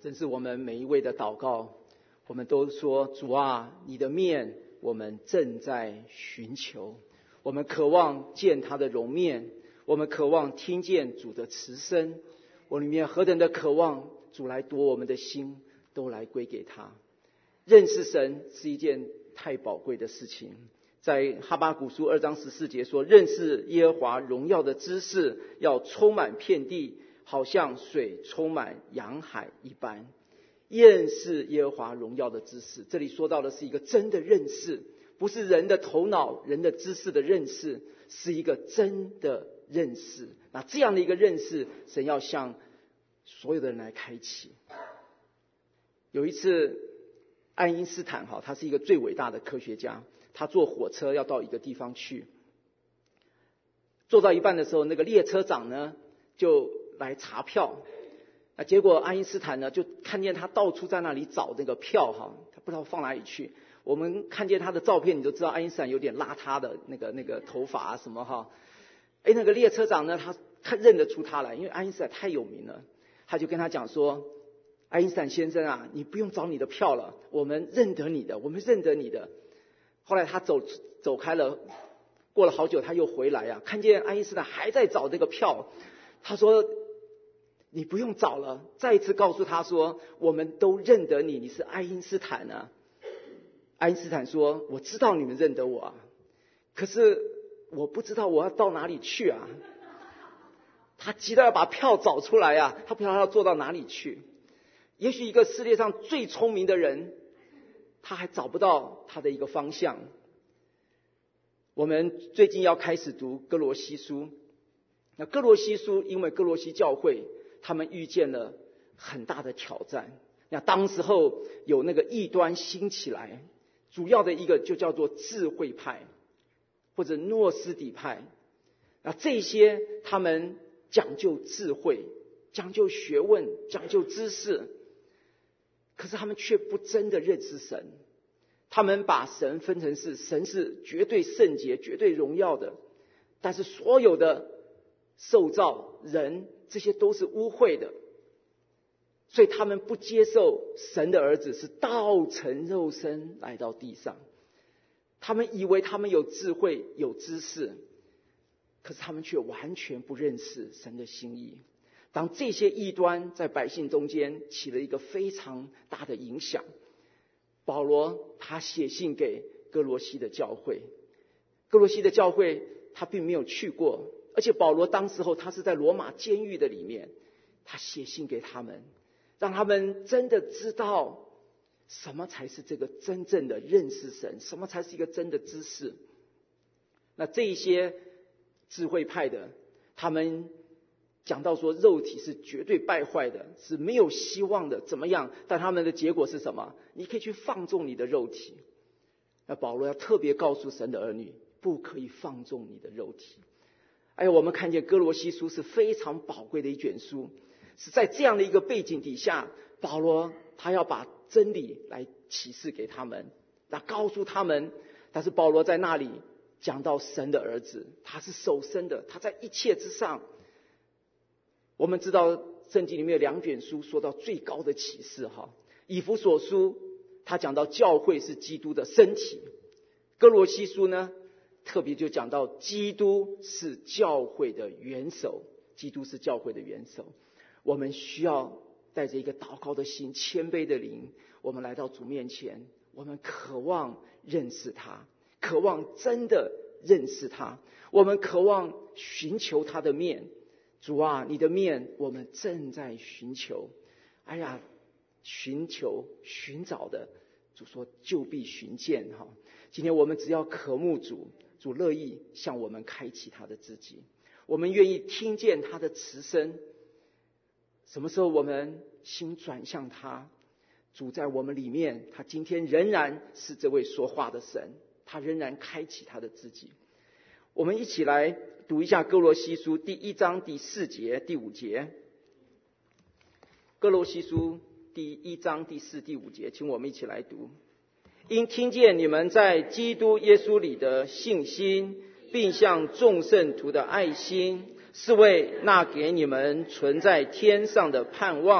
甚至我们每一位的祷告，我们都说，主啊，你的面我们正在寻求，我们渴望见他的容面，我们渴望听见主的慈声，我里面何等的渴望主来夺我们的心，都来归给他。认识神是一件太宝贵的事情，在哈巴谷书2章14节说，认识耶和华荣耀的知识要充满遍地，好像水充满洋海一般。认识耶和华荣耀的知识，这里说到的是一个真的认识，不是人的头脑人的知识的认识，是一个真的认识。那这样的一个认识，神要向所有的人来开启。有一次爱因斯坦他是一个最伟大的科学家，他坐火车要到一个地方去，坐到一半的时候，那个列车长呢就来查票，结果爱因斯坦呢就看见他到处在那里找那个票他不知道放哪里去。我们看见他的照片，你就知道爱因斯坦有点邋遢的那个头发什么那个列车长呢他认得出他来，因为爱因斯坦太有名了，他就跟他讲说，爱因斯坦先生啊，你不用找你的票了，我们认得你的。后来他走开了，过了好久他又回来看见爱因斯坦还在找这个票，他说你不用找了，再一次告诉他说，我们都认得你，你是爱因斯坦啊。爱因斯坦说，我知道你们认得我可是我不知道我要到哪里去他急得要把票找出来他不知道要坐到哪里去。也许一个世界上最聪明的人，他还找不到他的一个方向。我们最近要开始读哥罗西书，那哥罗西书因为哥罗西教会他们遇见了很大的挑战，那当时候有那个异端兴起来，主要的一个就叫做智慧派或者诺斯底派。那这些他们讲究智慧，讲究学问，讲究知识，可是他们却不真的认识神。他们把神分成神是绝对圣洁绝对荣耀的，但是所有的受造人这些都是污秽的，所以他们不接受神的儿子是道成肉身来到地上。他们以为他们有智慧有知识，可是他们却完全不认识神的心意。当这些异端在百姓中间起了一个非常大的影响，保罗他写信给哥罗西的教会。哥罗西的教会他并没有去过，而且保罗当时候他是在罗马监狱的里面，他写信给他们，让他们真的知道什么才是这个真正的认识神，什么才是一个真的知识。那这一些智慧派的，他们讲到说肉体是绝对败坏的，是没有希望的，怎么样？但他们的结果是什么？你可以去放纵你的肉体。那保罗要特别告诉神的儿女，不可以放纵你的肉体。我们看见哥罗西书是非常宝贵的一卷书，是在这样的一个背景底下，保罗他要把真理来启示给他们，那告诉他们。但是保罗在那里讲到神的儿子，他是首生的，他在一切之上。我们知道圣经里面有两卷书说到最高的启示以弗所书他讲到教会是基督的身体，哥罗西书呢特别就讲到基督是教会的元首，基督是教会的元首。我们需要带着一个祷告的心，谦卑的灵，我们来到主面前，我们渴望认识他，渴望真的认识他，我们渴望寻求他的面。主啊，你的面我们正在寻求。寻求寻找的，主说就必寻见今天我们只要渴慕主，主乐意向我们开启他的自己，我们愿意听见他的慈声。什么时候我们心转向他，主在我们里面，他今天仍然是这位说话的神，他仍然开启他的自己。我们一起来读一下哥罗西书第1章第4节第5节。哥罗西书第1章第4、第5节，请我们一起来读。因听见你们在基督耶稣里的信心，并向众圣徒的爱心，是为那给你们存在天上的盼望，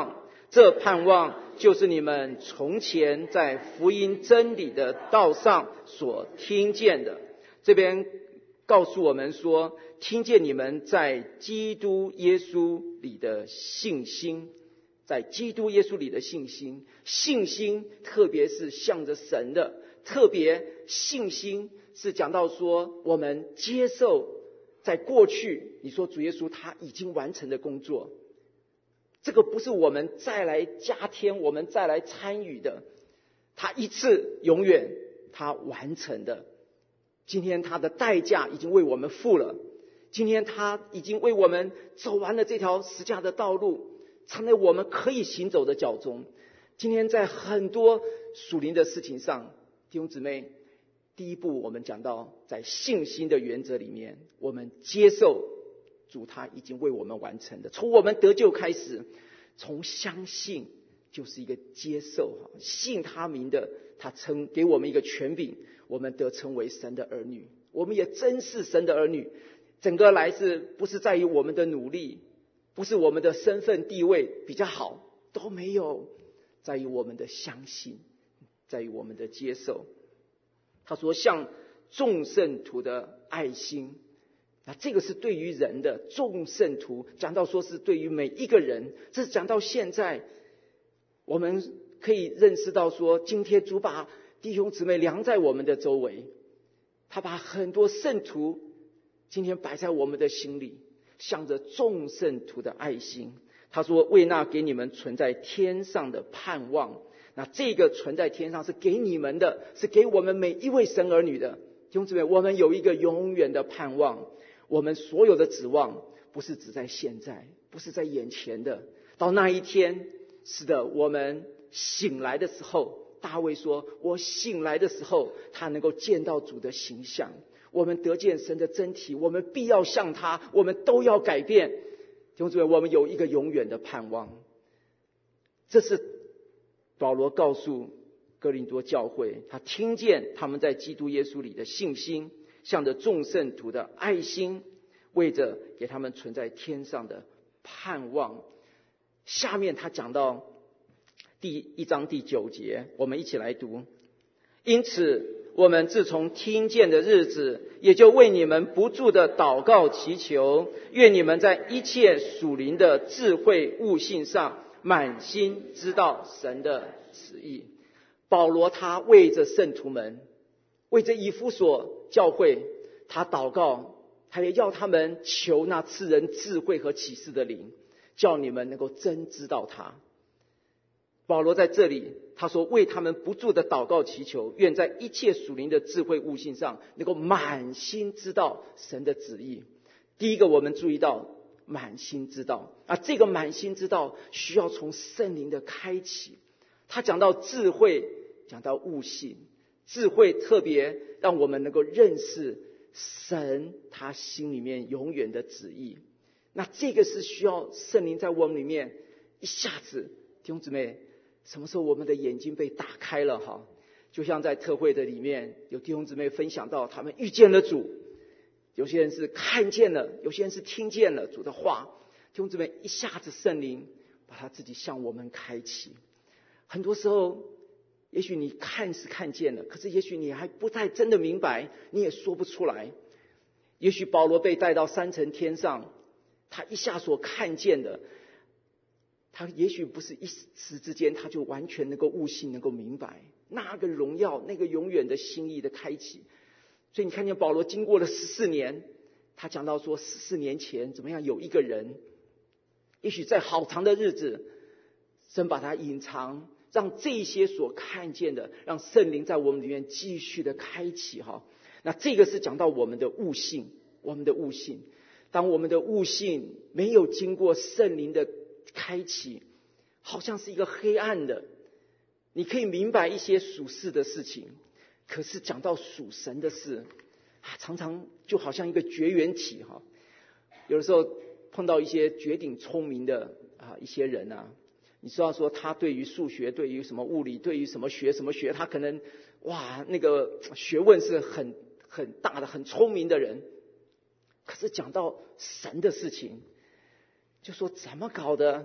这盼望就是你们从前在福音真理的道上所听见的。这边告诉我们说，听见你们在基督耶稣里的信心，在基督耶稣里的信心，信心特别是向着神的，特别信心是讲到说我们接受在过去你说主耶稣他已经完成的工作，这个不是我们再来加添，我们再来参与的，他一次永远他完成的。今天他的代价已经为我们付了，今天他已经为我们走完了这条十架的道路，成为我们可以行走的脚踪。今天在很多属灵的事情上，弟兄姊妹，第一步我们讲到在信心的原则里面，我们接受主他已经为我们完成的。从我们得救开始，从相信就是一个接受，信他名的他给我们一个权柄，我们得称为神的儿女，我们也真是神的儿女。整个来是不是在于我们的努力，不是我们的身份地位比较好，都没有，在于我们的相信，在于我们的接受。他说像众圣徒的爱心，那这个是对于人的，众圣徒讲到说是对于每一个人，这是讲到现在我们可以认识到说，今天主把弟兄姊妹量在我们的周围，他把很多圣徒今天摆在我们的心里，向着众圣徒的爱心。他说为那给你们存在天上的盼望，那这个存在天上是给你们的，是给我们每一位神儿女的。弟兄姊妹，我们有一个永远的盼望，我们所有的指望不是只在现在，不是在眼前的，到那一天，是的，我们醒来的时候，大卫说我醒来的时候，他能够见到主的形象，我们得见神的真体，我们必要像他，我们都要改变。弟兄姊妹，我们有一个永远的盼望。这是保罗告诉哥林多教会，他听见他们在基督耶稣里的信心，向着众圣徒的爱心，为着给他们存在天上的盼望。下面他讲到第1章第9节，我们一起来读。因此我们自从听见的日子，也就为你们不住的祷告祈求，愿你们在一切属灵的智慧悟性上满心知道神的旨意。保罗他为着圣徒们，为着以弗所教会，他祷告，他也要他们求那赐人智慧和启示的灵，叫你们能够真知道他。保罗在这里他说为他们不住的祷告祈求，愿在一切属灵的智慧悟性上能够满心知道神的旨意。第一个我们注意到满心知道，这个满心知道需要从圣灵的开启。他讲到智慧，讲到悟性，智慧特别让我们能够认识神他心里面永远的旨意。那这个是需要圣灵在我们里面一下子，弟兄姊妹，什么时候我们的眼睛被打开了哈？就像在特会的里面，有弟兄姊妹分享到他们遇见了主，有些人是看见了，有些人是听见了主的话。弟兄姊妹，一下子圣灵把他自己向我们开启。很多时候也许你看是看见了，可是也许你还不太真的明白，你也说不出来。也许保罗被带到3层天上，他一下所看见的，他也许不是一时之间他就完全能够悟性，能够明白那个荣耀，那个永远的心意的开启。所以你看见保罗经过了14年，他讲到说14年前怎么样有一个人，也许在好长的日子神把他隐藏，让这些所看见的，让圣灵在我们里面继续的开启哈。那这个是讲到我们的悟性，我们的悟性。当我们的悟性没有经过圣灵的开启，好像是一个黑暗的，你可以明白一些属世的事情，可是讲到属神的事常常就好像一个绝缘体哈。有的时候碰到一些绝顶聪明的一些人你知道说他对于数学，对于什么物理，对于什么学，他可能那个学问是很大的，很聪明的人。可是讲到神的事情，就说怎么搞的？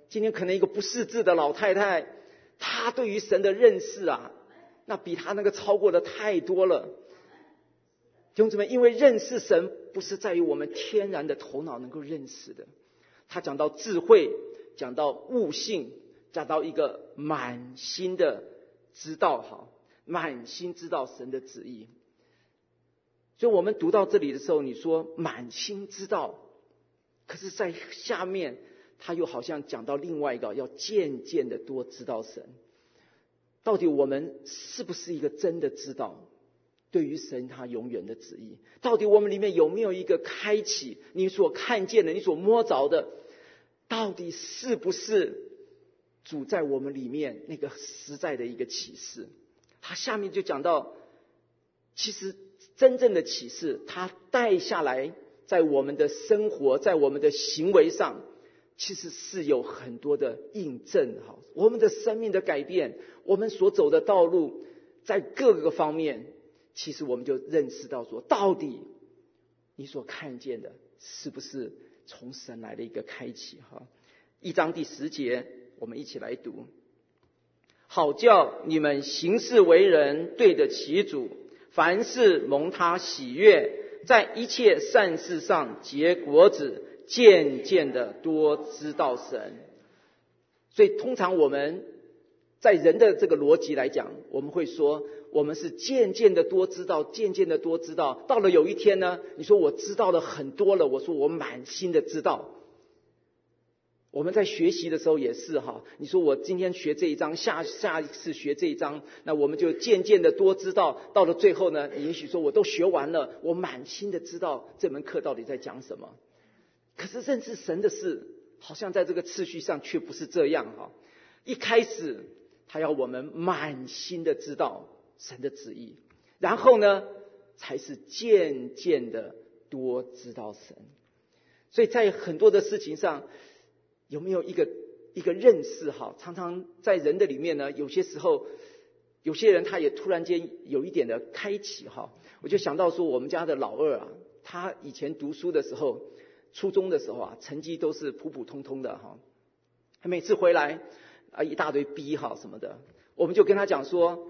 今天可能一个不识字的老太太，她对于神的认识啊，那比她那个超过的太多了。弟兄姊妹，因为认识神不是在于我们天然的头脑能够认识的，他讲到智慧，讲到悟性，讲到一个满心的知道，满心知道神的旨意。所以我们读到这里的时候，你说满心知道，可是在下面他又好像讲到另外一个，要渐渐的多知道神。到底我们是不是一个真的知道对于神他永远的旨意？到底我们里面有没有一个开启，你所看见的，你所摸着的，到底是不是主在我们里面那个实在的一个启示？他下面就讲到，其实真正的启示，他带下来在我们的生活，在我们的行为上，其实是有很多的印证。我们的生命的改变，我们所走的道路，在各个方面，其实我们就认识到说，到底你所看见的是不是从神来的一个开启。1章第10节，我们一起来读：好叫你们行事为人对得起主，凡事蒙他喜悦，在一切善事上结果子，渐渐的多知道神。所以通常我们在人的这个逻辑来讲，我们会说我们是渐渐的多知道，渐渐的多知道，到了有一天呢，你说我知道了很多了，我说我满心的知道。我们在学习的时候也是你说我今天学这一章，下一次学这一章，那我们就渐渐的多知道，到了最后呢，也许说我都学完了，我满心的知道这门课到底在讲什么。可是认识神的事，好像在这个次序上却不是这样。一开始他要我们满心的知道神的旨意，然后呢才是渐渐的多知道神。所以在很多的事情上，有没有一个认识？常常在人的里面呢，有些时候有些人他也突然间有一点的开启。我就想到说，我们家的老二他以前读书的时候，初中的时候成绩都是普普通通的他每次回来一大堆 B 什么的，我们就跟他讲说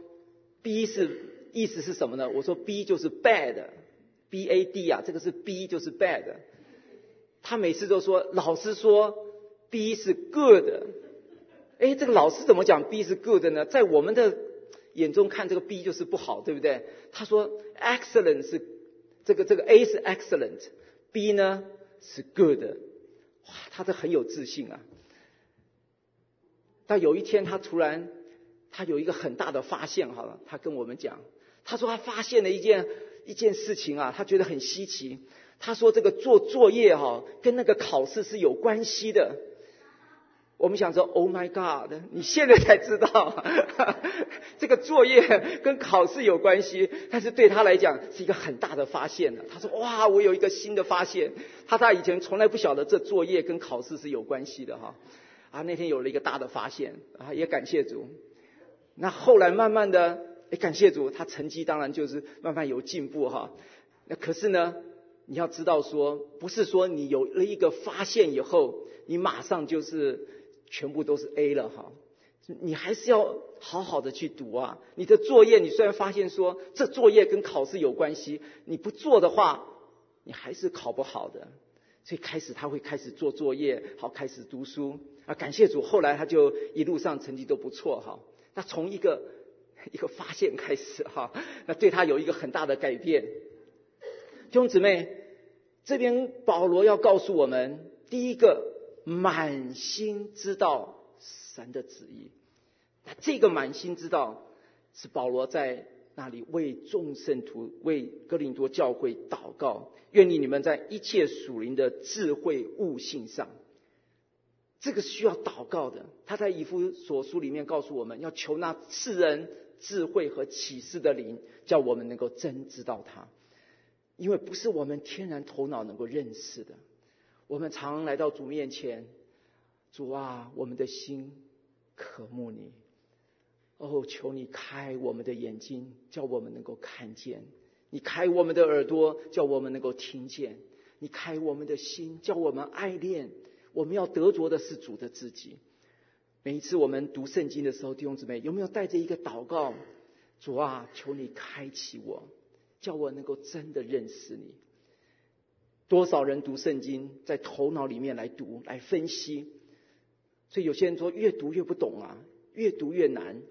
B 是意思是什么呢？我说 B 就是 bad， BAD 这个是 B 就是 bad。 他每次都说老师说 B 是 good。 这个老师怎么讲 B 是 good 呢？在我们的眼中看这个 B 就是不好，对不对？他说 excellent 是这个 A 是 excellent， B 呢是 good。 哇，他这很有自信啊。但有一天他突然他有一个很大的发现，他跟我们讲，他说他发现了一件事情他觉得很稀奇。他说这个做作业跟那个考试是有关系的。我们想说 Oh my God， 你现在才知道这个作业跟考试有关系，但是对他来讲是一个很大的发现。他说哇，我有一个新的发现，他以前从来不晓得这作业跟考试是有关系的那天有了一个大的发现也感谢主。那后来慢慢的感谢主，他成绩当然就是慢慢有进步那可是呢，你要知道说，不是说你有了一个发现以后，你马上就是全部都是 A 了你还是要好好的去读你的作业，你虽然发现说这作业跟考试有关系，你不做的话，你还是考不好的。所以他会开始做作业，开始读书感谢主，后来他就一路上成绩都不错那从一个发现开始那对他有一个很大的改变。弟兄姊妹，这边保罗要告诉我们，第一个，满心知道神的旨意。那这个满心知道是保罗在那里为众圣徒，为哥林多教会祷告，愿意你们在一切属灵的智慧悟性上，这个是需要祷告的。他在以弗所书里面告诉我们，要求那赐人智慧和启示的灵，叫我们能够真知道他。因为不是我们天然头脑能够认识的。我们常来到主面前，主我们的心渴慕你，求你开我们的眼睛，叫我们能够看见；你开我们的耳朵，叫我们能够听见；你开我们的心，叫我们爱恋。我们要得着的是主的自己。 每一次我们读圣经的时候，弟兄姊妹有没有带着一个祷告？主啊，求你开启我，叫我能够真的认识你。多少人读圣经，在头脑里面来读来分析，所以有些人说越读越不懂啊，越读越难。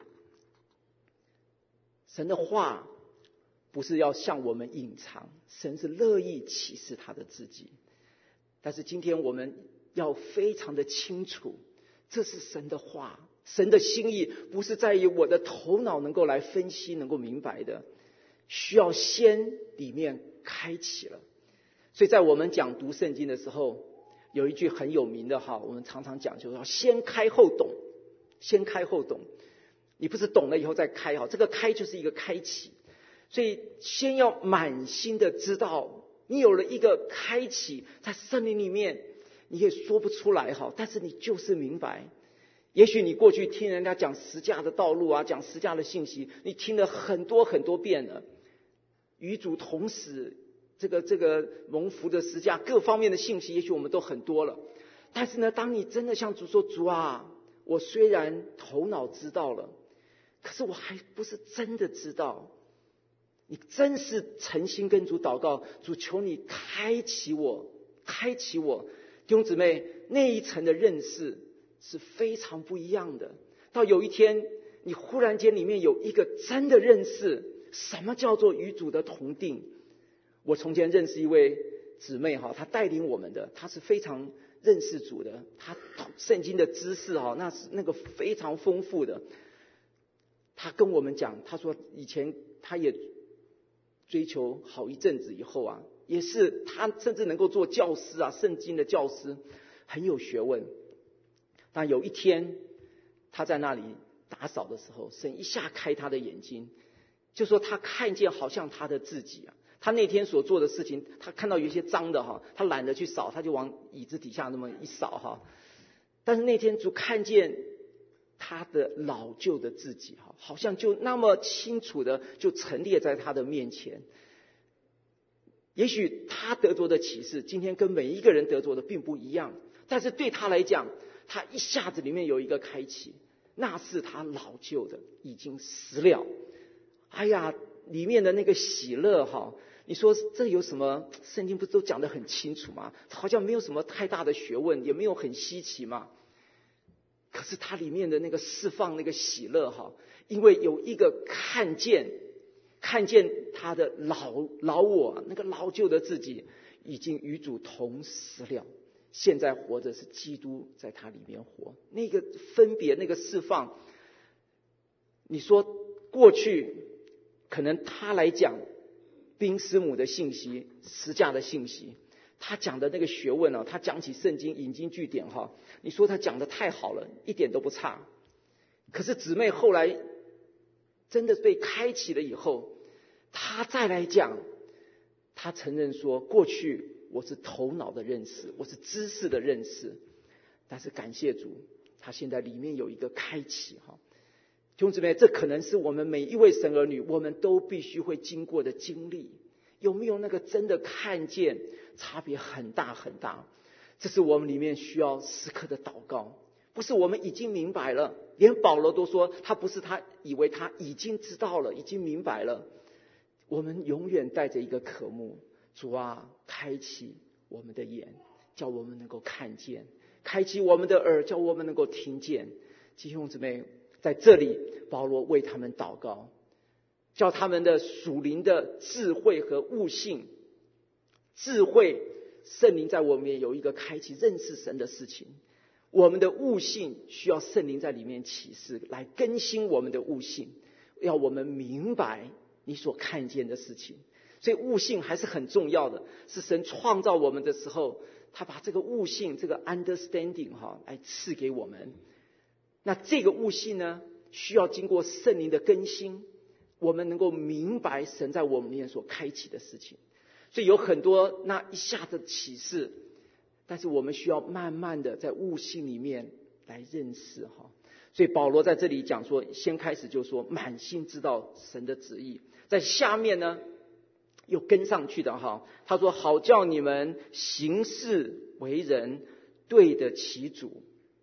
神的话不是要向我们隐藏，神是乐意启示他的自己。但是今天我们要非常的清楚，这是神的话，神的心意不是在于我的头脑能够来分析能够明白的，需要先里面开启了。所以在我们讲读圣经的时候，有一句很有名的我们常常讲，就是要先开后懂，先开后懂。你不是懂了以后再开，这个开就是一个开启。所以先要满心的知道，你有了一个开启，在生命里面你也说不出来但是你就是明白。也许你过去听人家讲十架的道路讲十架的信息，你听了很多很多遍了，与主同死，这个蒙福的十架各方面的信息，也许我们都很多了。但是呢，当你真的向主说，主啊，我虽然头脑知道了，可是我还不是真的知道。你真是诚心跟主祷告，主求你开启我，开启我。弟兄姊妹，那一层的认识是非常不一样的。到有一天你忽然间里面有一个真的认识，什么叫做与主的同定。我从前认识一位姊妹她带领我们的，她是非常认识主的，她圣经的知识那是那个非常丰富的。她跟我们讲，她说以前她也追求好一阵子以后也是她甚至能够做教师圣经的教师，很有学问。但有一天她在那里打扫的时候，神一下开她的眼睛，就说她看见好像她的自己她那天所做的事情，她看到有一些脏的她懒得去扫，她就往椅子底下那么一扫但是那天主看见他的老旧的自己好像就那么清楚的就陈列在他的面前。也许他得着的启示今天跟每一个人得着的并不一样，但是对他来讲，他一下子里面有一个开启，那是他老旧的已经死了。里面的那个喜乐你说这有什么？圣经不是都讲得很清楚吗？好像没有什么太大的学问，也没有很稀奇嘛。可是它里面的那个释放那个喜乐因为有一个看见他的老我，那个老旧的自己已经与主同死了，现在活着是基督在他里面活。那个分别，那个释放，你说过去可能他来讲宾师母的信息，十架的信息，他讲的那个学问他讲起圣经引经据典你说他讲的太好了，一点都不差。可是姊妹后来真的被开启了以后，他再来讲，他承认说，过去我是头脑的认识，我是知识的认识，但是感谢主，他现在里面有一个开启弟兄姊妹，这可能是我们每一位神儿女我们都必须会经过的经历。有没有那个真的看见？差别很大很大。这是我们里面需要时刻的祷告。不是我们已经明白了，连保罗都说他不是他以为他已经知道了，已经明白了。我们永远带着一个渴慕，主啊，开启我们的眼，叫我们能够看见；开启我们的耳，叫我们能够听见。弟兄姊妹，在这里保罗为他们祷告，叫他们的属灵的智慧和悟性，智慧圣灵在我们也有一个开启认识神的事情，我们的悟性需要圣灵在里面启示，来更新我们的悟性，要我们明白你所看见的事情。所以悟性还是很重要的，是神创造我们的时候，他把这个悟性，这个 understanding 来赐给我们。那这个悟性呢，需要经过圣灵的更新，我们能够明白神在我们里面所开启的事情。所以有很多那一下子启示，但是我们需要慢慢的在悟性里面来认识所以保罗在这里讲说，先开始就说满心知道神的旨意，在下面呢又跟上去的他说好叫你们行事为人对得起主。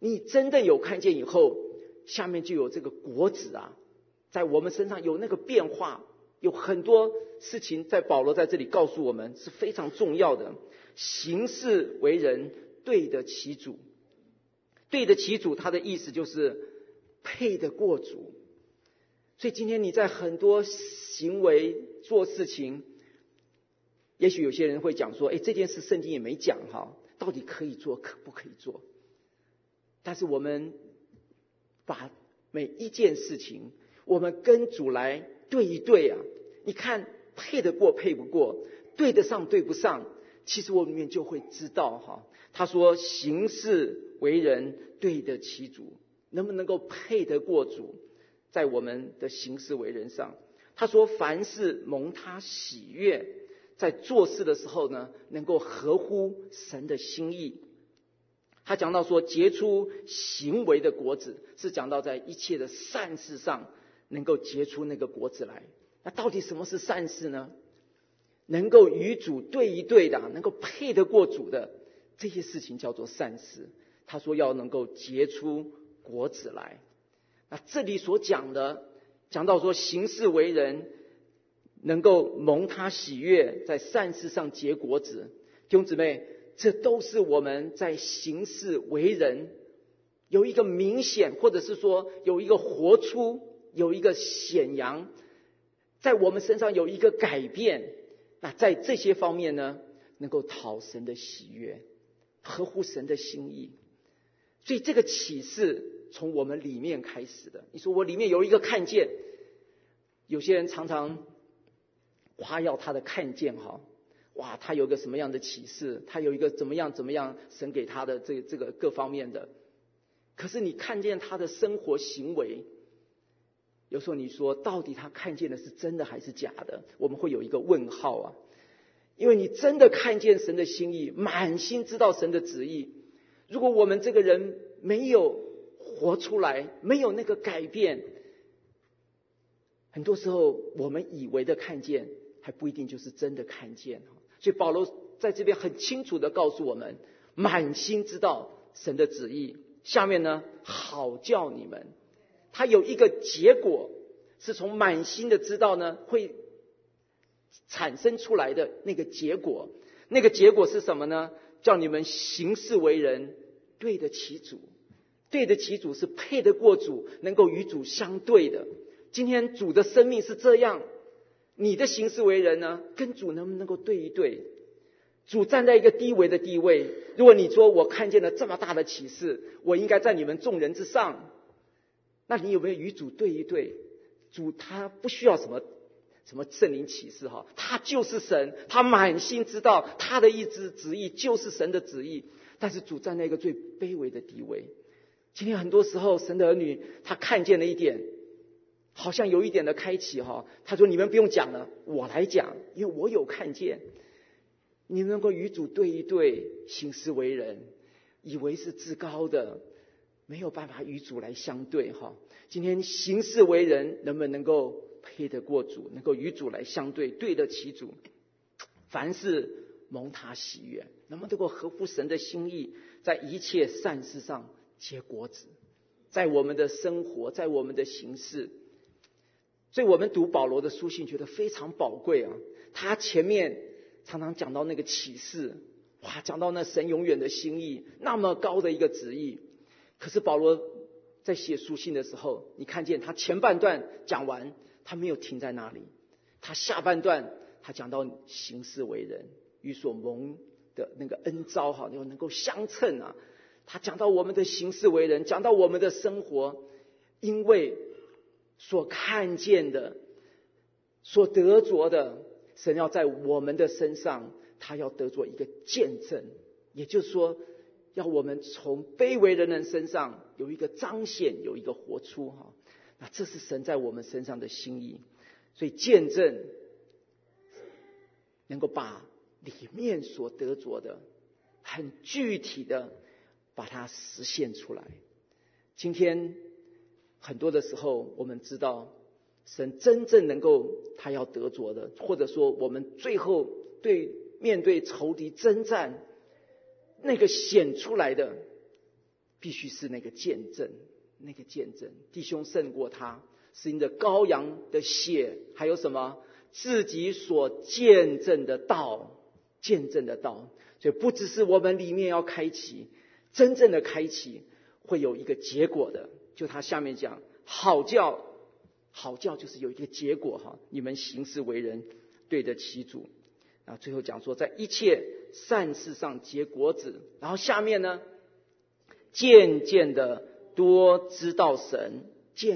你真的有看见以后，下面就有这个果子啊，在我们身上有那个变化。有很多事情在保罗在这里告诉我们是非常重要的。行事为人对得起主，对得起主，他的意思就是配得过主。所以今天你在很多行为做事情，也许有些人会讲说，这件事圣经也没讲哈，到底可以做可不可以做？但是我们把每一件事情，我们跟主来对一对啊，你看配得过配不过，对得上对不上，其实我们就会知道哈。他说行事为人对得起主，能不能够配得过主，在我们的行事为人上。他说凡事蒙他喜悦，在做事的时候呢，能够合乎神的心意。他讲到说结出行为的果子，是讲到在一切的善事上能够结出那个果子来。那到底什么是善事呢？能够与主对一对的，能够配得过主的，这些事情叫做善事。他说要能够结出果子来。那这里所讲的，讲到说行事为人能够蒙他喜悦，在善事上结果子。弟兄姊妹，这都是我们在行事为人有一个明显，或者是说有一个活出，有一个显扬，在我们身上有一个改变。那在这些方面呢，能够讨神的喜悦，合乎神的心意。所以这个启示从我们里面开始的。你说我里面有一个看见，有些人常常夸耀他的看见哈，哇，他有个什么样的启示，他有一个怎么样神给他的这个各方面的。可是你看见他的生活行为，有时候你说到底他看见的是真的还是假的，我们会有一个问号啊。因为你真的看见神的心意，满心知道神的旨意，如果我们这个人没有活出来，没有那个改变，很多时候我们以为的看见还不一定就是真的看见。所以保罗在这边很清楚的告诉我们，满心知道神的旨意。下面呢，好叫你们，他有一个结果是从满心的知道呢会产生出来的那个结果。那个结果是什么呢？叫你们行事为人对得起主。对得起主是配得过主，能够与主相对的。今天主的生命是这样，你的行事为人呢，跟主能不能够对一对？主站在一个低微的地位，如果你说我看见了这么大的启示，我应该在你们众人之上，那你有没有与主对一对？主他不需要什么圣灵启示哈，他就是神，他满心知道他的意志旨意就是神的旨意。但是主站在一个最卑微的地位。今天很多时候神的儿女他看见了一点，好像有一点的开启哈，他说你们不用讲了，我来讲，因为我有看见。你能够与主对一对，行事为人，以为是至高的，没有办法与主来相对哈。今天行事为人能不能够配得过主，能够与主来相对，对得起主？凡事蒙他喜悦，能不能够合乎神的心意，在一切善事上结果子，在我们的生活，在我们的行事。所以我们读保罗的书信觉得非常宝贵啊。他前面常常讲到那个启示，哇，讲到那神永远的心意，那么高的一个旨意。可是保罗在写书信的时候，你看见他前半段讲完，他没有停在那里，他下半段他讲到行事为人与所蒙的那个恩召哈，能够相称啊。他讲到我们的行事为人，讲到我们的生活，因为所看见的，所得着的，神要在我们的身上，他要得着一个见证，也就是说要我们从卑微的人身上有一个彰显，有一个活出哈。那这是神在我们身上的心意。所以见证能够把里面所得着的很具体的把它实现出来。今天很多的时候我们知道神真正能够他要得着的，或者说我们最后面对仇敌征战那个显出来的必须是那个见证，弟兄胜过他，是因着羔羊的血，还有什么自己所见证的道，所以不只是我们里面要开启，真正的开启会有一个结果的。就他下面讲，好教就是有一个结果哈，你们行事为人对得起主。然后最后讲说，在一切善事上结果子。然后下面呢，渐渐的多知道神，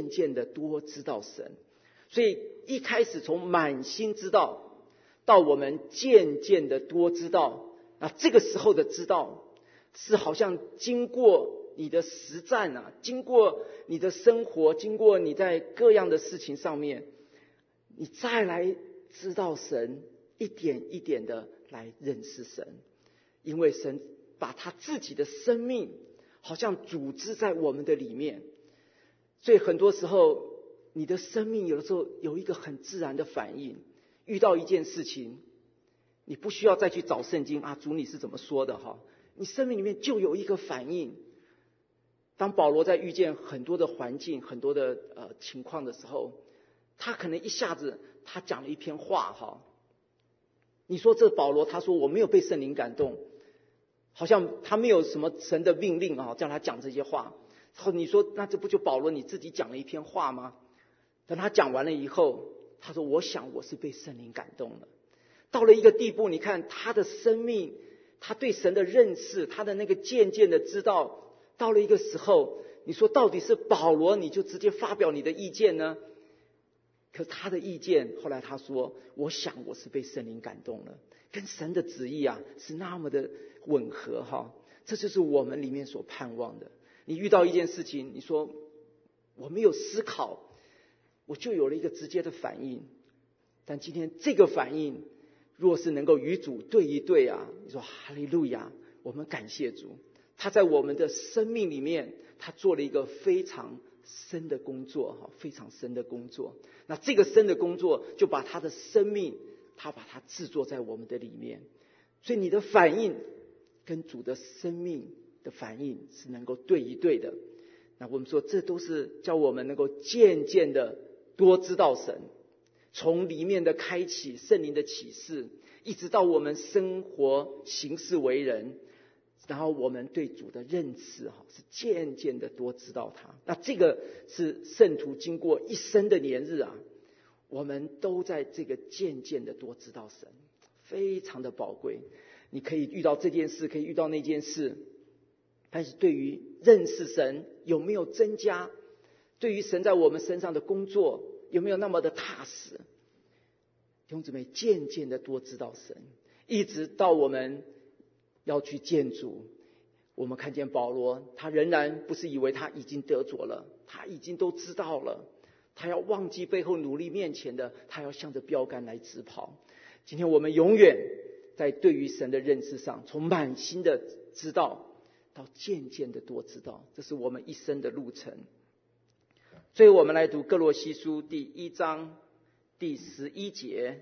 所以一开始从满心知道，到我们渐渐的多知道。那这个时候的知道，是好像经过你的实战啊，经过你的生活，经过你在各样的事情上面，你再来知道神，一点一点的来认识神。因为神把他自己的生命好像组织在我们的里面，所以很多时候你的生命有的时候有一个很自然的反应，遇到一件事情，你不需要再去找圣经啊，主你是怎么说的哈，你生命里面就有一个反应。当保罗在遇见很多的环境、很多的情况的时候，他可能一下子他讲了一篇话哈，你说这保罗他说我没有被圣灵感动，好像他没有什么神的命令啊，叫他讲这些话。然后你说那这不就保罗你自己讲了一篇话吗？等他讲完了以后，他说我想我是被圣灵感动了。到了一个地步，你看他的生命，他对神的认识，他的那个渐渐的知道，到了一个时候，你说到底是保罗你就直接发表你的意见呢？可他的意见后来他说我想我是被圣灵感动了，跟神的旨意啊是那么的吻合哈。这就是我们里面所盼望的。你遇到一件事情，你说我没有思考，我就有了一个直接的反应。但今天这个反应若是能够与主对一对啊，你说哈利路亚，我们感谢主，他在我们的生命里面他做了一个非常深的工作，非常深的工作。那这个深的工作就把他的生命他把它制作在我们的里面。所以你的反应跟主的生命的反应是能够对一对的。那我们说这都是叫我们能够渐渐的多知道神，从里面的开启圣灵的启示，一直到我们生活行事为人，然后我们对主的认识是渐渐的多知道他。那这个是圣徒经过一生的年日啊，我们都在这个渐渐的多知道神，非常的宝贵。你可以遇到这件事，可以遇到那件事，但是对于认识神有没有增加，对于神在我们身上的工作有没有那么的踏实，弟兄姊妹，渐渐的多知道神，一直到我们要去见主。我们看见保罗，他仍然不是以为他已经得着了，他已经都知道了，他要忘记背后努力面前的，他要向着标杆来直跑。今天我们永远在对于神的认识上，从满心的知道到渐渐的多知道，这是我们一生的路程。最后我们来读歌罗西书第1章第11节，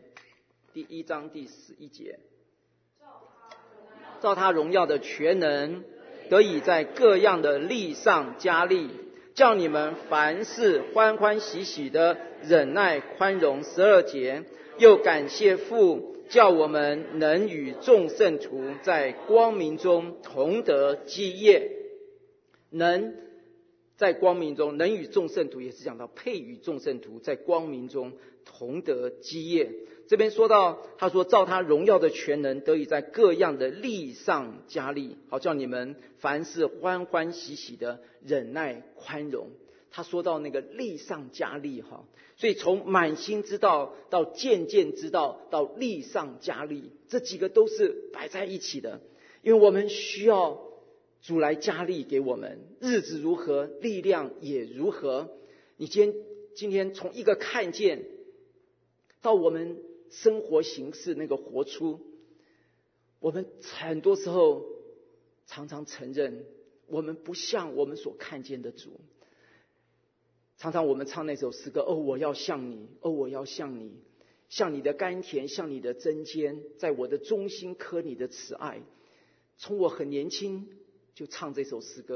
照他荣耀的全能，得以在各样的力上加力，叫你们凡事欢欢喜喜的忍耐宽容。12节，又感谢父，叫我们能与众圣徒在光明中同得基业。能在光明中，能与众圣徒也是讲到配与众圣徒在光明中同得基业。这边说到，他说照他荣耀的全能，得以在各样的力上加力，好叫你们凡事欢欢喜喜的忍耐宽容。他说到那个力上加力哈，所以从满心知道到渐渐知道到力上加力，这几个都是摆在一起的。因为我们需要主来加力给我们，日子如何，力量也如何。你今天从一个看见到我们生活形式那个活出，我们很多时候常常承认我们不像我们所看见的主。常常我们唱那首诗歌，我要像你，我要像你，像你的甘甜，像你的针尖，在我的中心刻你的慈爱。从我很年轻就唱这首诗歌，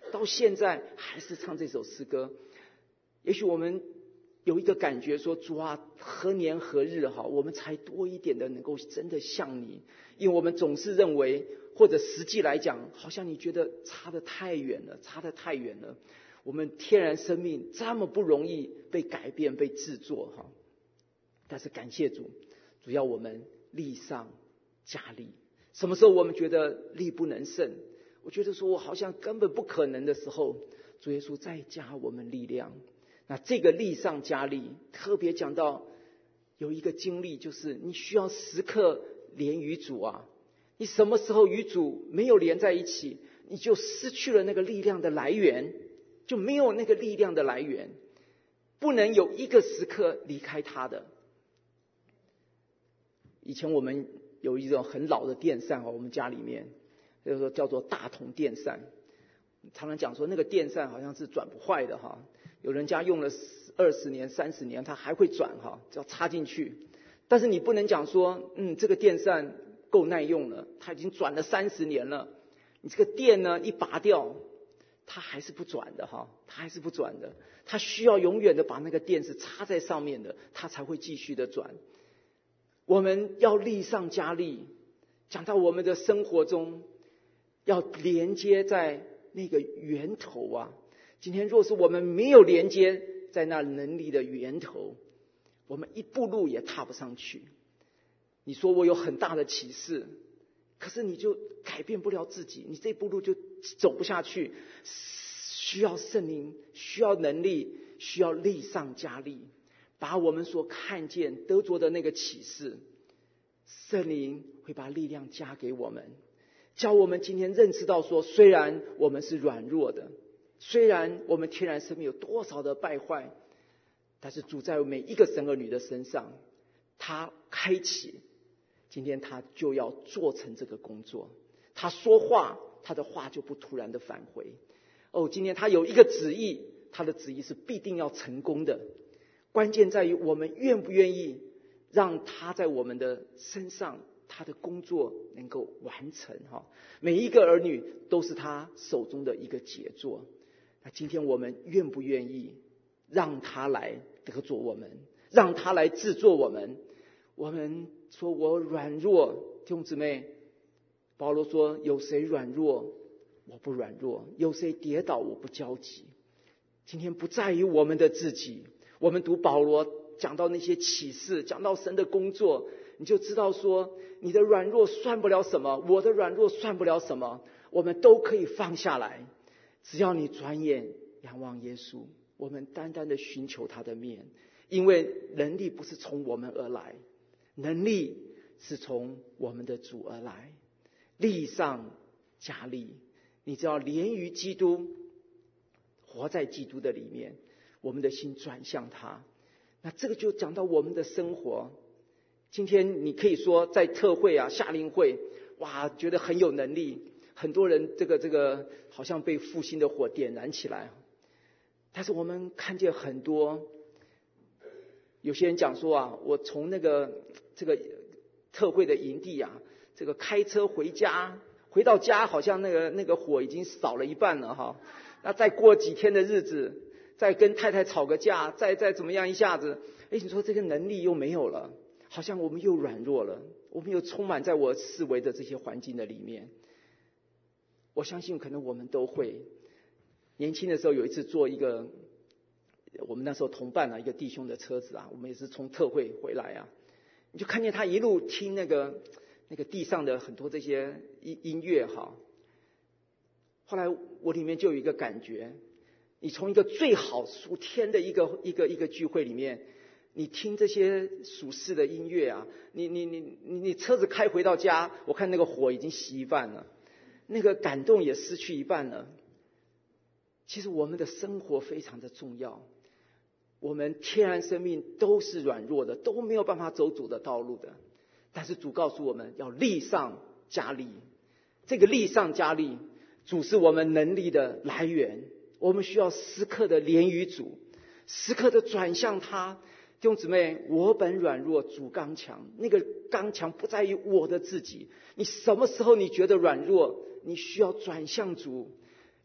到现在还是唱这首诗歌。也许我们有一个感觉说，主啊，何年何日我们才多一点的能够真的像你？因为我们总是认为，或者实际来讲，好像你觉得差得太远了，差得太远了。我们天然生命这么不容易被改变、被制作但是感谢主，主要我们力上加力。什么时候我们觉得力不能胜，我觉得说我好像根本不可能的时候，主耶稣再加我们力量。那这个力上加力，特别讲到有一个经历，就是你需要时刻连于主啊。你什么时候与主没有连在一起，你就失去了那个力量的来源，就没有那个力量的来源，不能有一个时刻离开他的。以前我们有一种很老的电扇我们家里面就是叫做大同电扇，常常讲说那个电扇好像是转不坏的有人家用了20年30年它还会转只要插进去。但是你不能讲说这个电扇够耐用了，它已经转了30年了，你这个电呢一拔掉，它还是不转的它还是不转的，它需要永远的把那个电是插在上面的，它才会继续的转。我们要力上加力，讲到我们的生活中要连接在那个源头啊。今天若是我们没有连接在那能力的源头，我们一步路也踏不上去。你说我有很大的启示，可是你就改变不了自己，你这步路就走不下去。需要圣灵，需要能力，需要力上加力，把我们所看见得着的那个启示，圣灵会把力量加给我们，教我们今天认识到说，虽然我们是软弱的，虽然我们天然生命有多少的败坏，但是主在每一个神儿女的身上，他开启，今天他就要做成这个工作。他说话，他的话就不突然的返回。今天他有一个旨意，他的旨意是必定要成功的。关键在于我们愿不愿意让他在我们的身上，他的工作能够完成每一个儿女都是他手中的一个杰作。那今天我们愿不愿意让他来得着我们，让他来制作我们？我们说我软弱，弟兄姊妹，保罗说有谁软弱我不软弱，有谁跌倒我不焦急。今天不在于我们的自己，我们读保罗讲到那些启示，讲到神的工作，你就知道说你的软弱算不了什么，我的软弱算不了什么，我们都可以放下来。只要你转眼仰望耶稣，我们单单的寻求他的面，因为能力不是从我们而来，能力是从我们的主而来。力上加力，你只要连于基督，活在基督的里面，我们的心转向他。那这个就讲到我们的生活。今天你可以说在特会夏令会，哇，觉得很有能力，很多人这个好像被复兴的火点燃起来。但是我们看见很多，有些人讲说我从这个特会的营地这个开车回家，回到家好像那个火已经少了一半了那再过几天的日子，再跟太太吵个架，再怎么样一下子，你说这个能力又没有了，好像我们又软弱了，我们又充满在我四围的这些环境的里面。我相信可能我们都会。年轻的时候有一次坐一个我们那时候同伴一个弟兄的车子我们也是从特会回来你就看见他一路听那个地上的很多这些音乐后来我里面就有一个感觉，你从一个最好属天的一个聚会里面，你听这些属世的音乐你车子开回到家，我看那个火已经熄一半了，那个感动也失去一半了。其实我们的生活非常的重要，我们天然生命都是软弱的，都没有办法走主的道路的，但是主告诉我们要力上加力。这个力上加力，主是我们能力的来源，我们需要时刻的连于主，时刻的转向他。弟兄姊妹，我本软弱，主刚强。那个刚强不在于我的自己，你什么时候你觉得软弱，你需要转向主。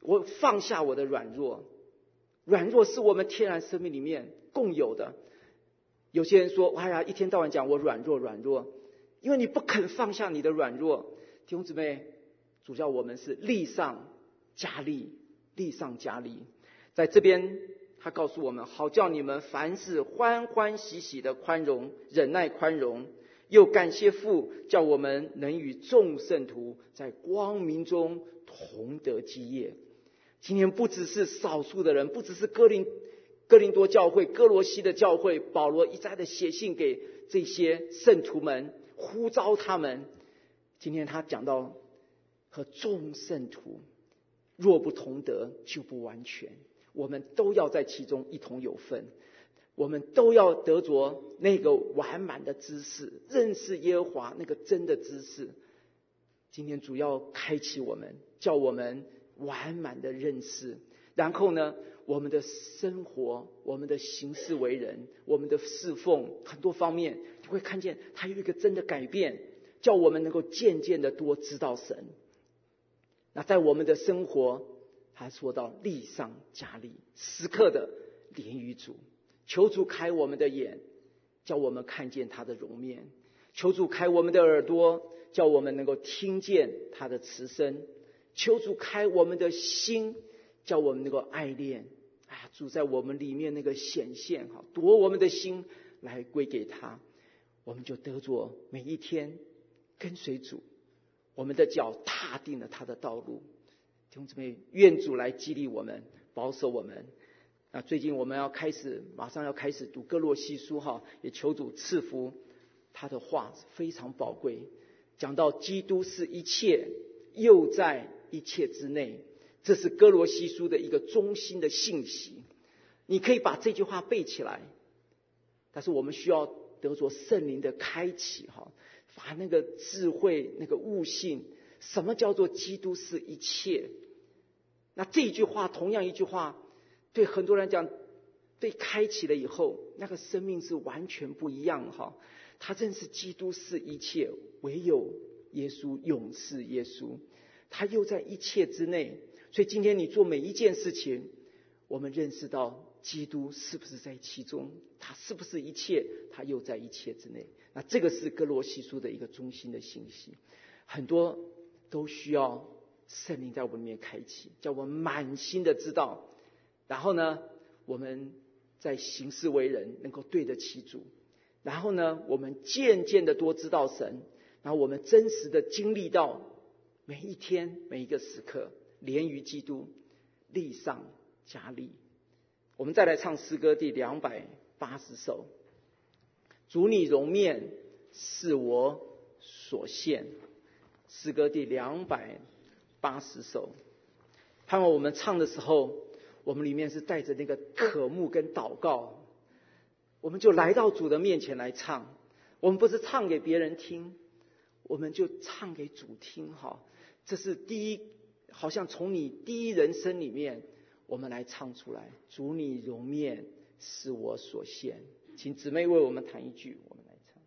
我放下我的软弱。软弱是我们天然生命里面共有的。有些人说，哎呀，一天到晚讲我软弱，因为你不肯放下你的软弱。弟兄姊妹，主叫我们是力上加力，力上加力。在这边他告诉我们，好叫你们凡事欢欢喜喜的宽容，忍耐宽容，又感谢父，叫我们能与众圣徒在光明中同得基业。今天不只是少数的人，不只是哥林多教会、哥罗西的教会，保罗一再的写信给这些圣徒们，呼召他们。今天他讲到和众圣徒若不同得，就不完全。我们都要在其中一同有份，我们都要得着那个完满的知识，认识耶和华那个真的知识。今天主要开启我们，叫我们完满的认识，然后呢，我们的生活，我们的行事为人，我们的侍奉，很多方面你会看见它有一个真的改变，叫我们能够渐渐的多知道神。那在我们的生活，他说到力上加力，时刻的连于主，求主开我们的眼，叫我们看见他的容面；求主开我们的耳朵，叫我们能够听见他的慈声；求主开我们的心，叫我们能够爱恋主在我们里面那个显现，夺我们的心来归给他。我们就得着每一天跟随主，我们的脚踏定了他的道路。弟兄姊妹，愿主来激励我们，保守我们。那最近我们马上要开始读哥罗西书也求主赐福他的话非常宝贵，讲到基督是一切，又在一切之内，这是哥罗西书的一个中心的信息。你可以把这句话背起来，但是我们需要得着圣灵的开启，把那个智慧，那个悟性，什么叫做基督是一切。那这句话，同样一句话，对很多人讲，被开启了以后，那个生命是完全不一样。他认识基督是一切，唯有耶稣永是耶稣，他又在一切之内。所以今天你做每一件事情，我们认识到基督是不是在其中，他是不是一切，他又在一切之内。那这个是哥罗西书的一个中心的信息，很多都需要圣灵在我们里面开启，叫我们满心的知道，然后呢，我们在行事为人能够对得起主，然后呢，我们渐渐的多知道神，然后我们真实的经历到每一天每一个时刻连于基督，力上加力。我们再来唱诗歌第280首，主你容面是我所献。诗歌第280首，盼望我们唱的时候，我们里面是带着那个渴慕跟祷告，我们就来到主的面前来唱。我们不是唱给别人听，我们就唱给主听。这是好像从你第一人生里面我们来唱出来，主你容面是我所献。请姊妹为我们弹一句，我们来唱。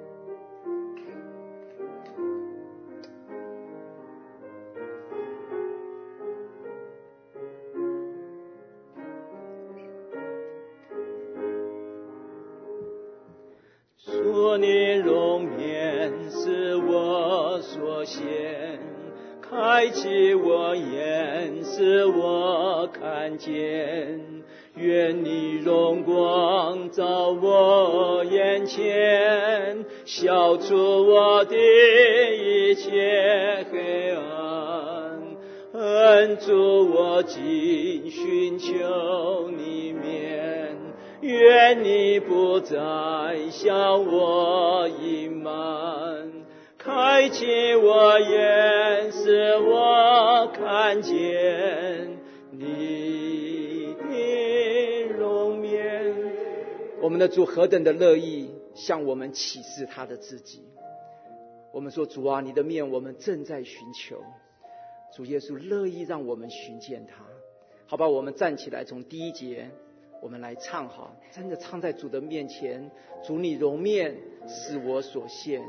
主你容面是我所献，开启我眼使我看见，愿你荣光照我眼前，消除我的一切黑暗，恩主我今寻求你面，愿你不再向我隐瞒，开启我眼使我看见你的容面。 我们的主何等的乐意向我们启示他的自己。我们说，主啊，你的面我们正在寻求，主耶稣乐意让我们寻见他。好吧，我们站起来，从第一节我们来唱，真的唱在主的面前。主你容面是我所献，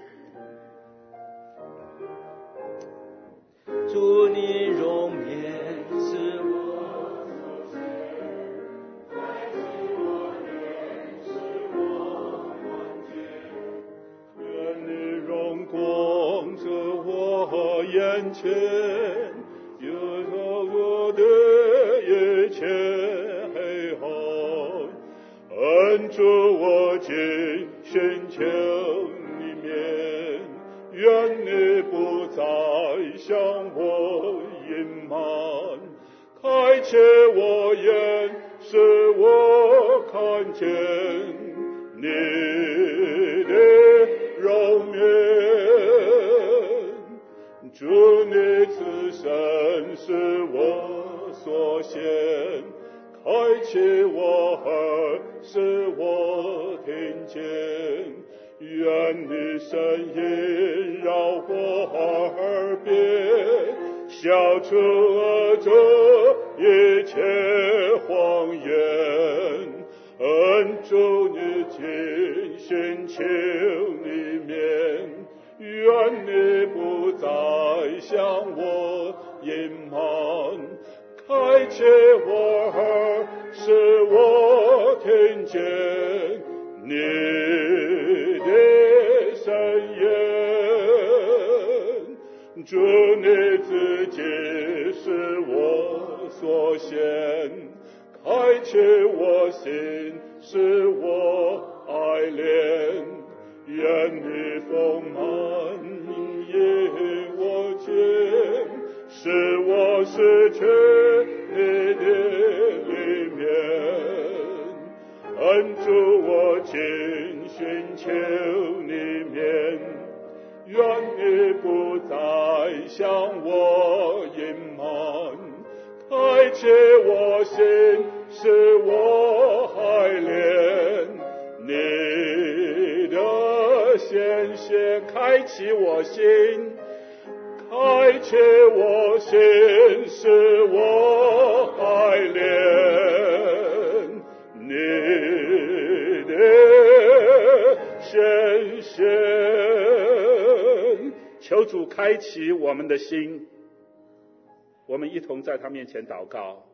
主你容面面前，有我的一切黑暗，按住我进寻求里面，愿你不再向我隐瞒，开启我眼，使我看见你的容颜。主你慈神是我所献，开启我耳，使我听见，愿你声音绕过耳边，消除恶者一切谎言，恩主你进寻求里面，愿你不再向我隐瞒，开启我耳，使我听见你的声音。主你自己是我所献，开启我心，使我爱怜，愿你丰满引我见，使我失去你的里面，恩主我进寻求里面，愿你不再向我隐瞒，开启我心，使我爱怜你的显现，开启我心，开启我心，使我爱怜你的显现。求主开启我们的心，我们一同在他面前祷告。